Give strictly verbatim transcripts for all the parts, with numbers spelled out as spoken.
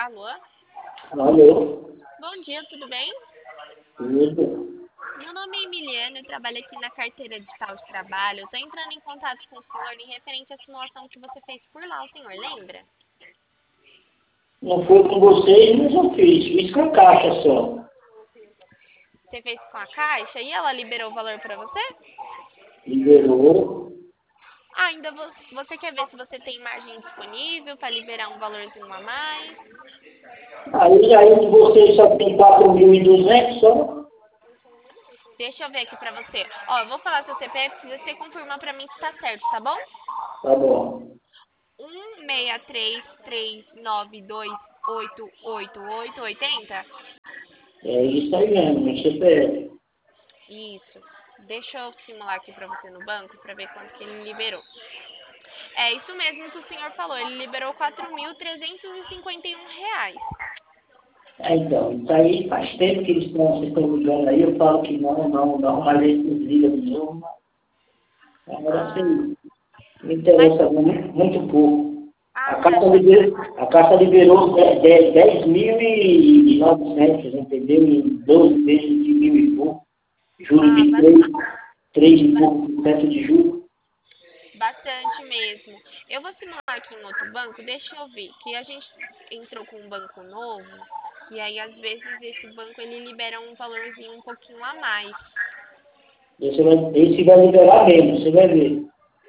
Alô? Alô? Bom dia, tudo bem? Tudo? Meu nome é Emiliana, eu trabalho aqui na carteira digital de trabalho. Eu tô entrando em contato com o senhor em referente à simulação que você fez por lá, o senhor lembra? Não foi com vocês, mas eu fiz. Fiz com a caixa só. Você fez com a Caixa e ela liberou o valor para você? Liberou. Ah, ainda vo- você quer ver se você tem margem disponível para liberar um valorzinho a mais? Aí, aí de vocês só tem quatro mil e duzentos só? Deixa eu ver aqui pra você. Ó, eu vou falar seu C P F, precisa você confirmar pra mim se tá certo, tá bom? Tá bom. um seis três três nove dois oito oito oito oitenta. É isso aí mesmo, meu C P F. Isso. Deixa eu simular aqui pra você no banco pra ver quanto que ele liberou. É isso mesmo que o senhor falou. Ele liberou quatro mil trezentos e cinquenta e um reais. É, então, isso aí faz tempo que eles estão, vocês estão ligando aí, eu falo que não, não, não, mas eles desligam de novo. Agora Ah, sim, me mas. interessa muito, muito pouco. Ah, A você Caixa acha. liberou, a Caixa liberou dez mil e novecentos, entendeu? Em doze meses de mil e pouco. Juros Ah, de ba- três três e ba- pouco por cento de juros. bastante mesmo. Eu vou simular aqui em outro banco. Deixa eu ver. Que a gente entrou com um banco novo. E aí, às vezes, esse banco ele libera um valorzinho um pouquinho a mais. Esse vai, esse vai liberar mesmo, você vai ver.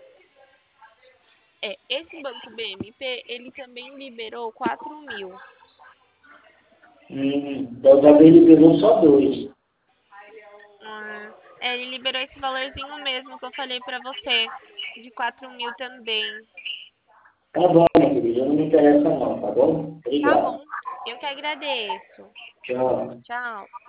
É, esse banco B M P, ele também liberou quatro mil. Hum, da outra vez liberou só dois. Ah, é, ele liberou esse valorzinho mesmo que eu falei pra você, de quatro mil também. Tá bom, minha querida, não me interessa não, tá bom? Tá Obrigado. bom, eu que agradeço. Tchau. Tchau.